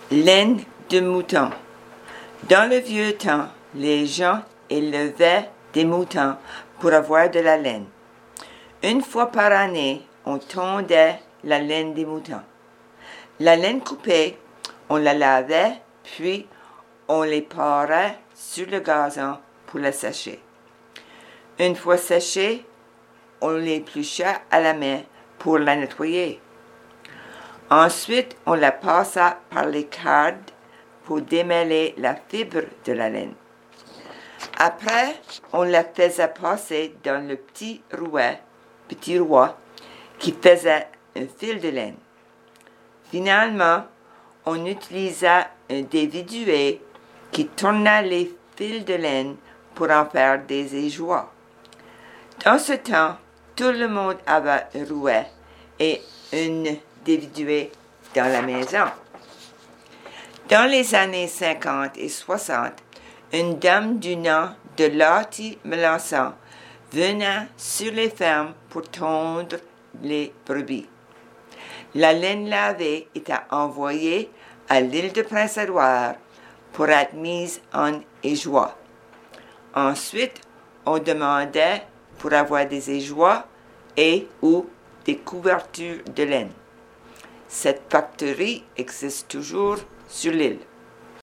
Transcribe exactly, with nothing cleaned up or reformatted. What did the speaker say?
Laine de mouton. Dans le vieux temps, les gens élevaient des moutons pour avoir de la laine. Une fois par année, on tondait la laine des moutons. La laine coupée, on la lavait, puis on les parait sur le gazon pour la sécher. Une fois séchée, on l'épluchait à la main pour la nettoyer. Ensuite, on la passa par les cardes pour démêler la fibre de la laine. Après, on la faisait passer dans le petit rouet, petit rouet qui faisait un fil de laine. Finalement, on utilisa un déviduet qui tourna les fils de laine pour en faire des éjoits. Dans ce temps, tout le monde avait un rouet et une déviduet dans la maison. Dans les années cinquante et soixante, une dame du nom de Lottie Melançon venait sur les fermes pour tondre les brebis. La laine lavée était envoyée à l'île de Prince-Édouard pour être mise en éjoie. Ensuite, on demandait pour avoir des éjoits et ou des couvertures de laine. Cette factory existe toujours sur l'île.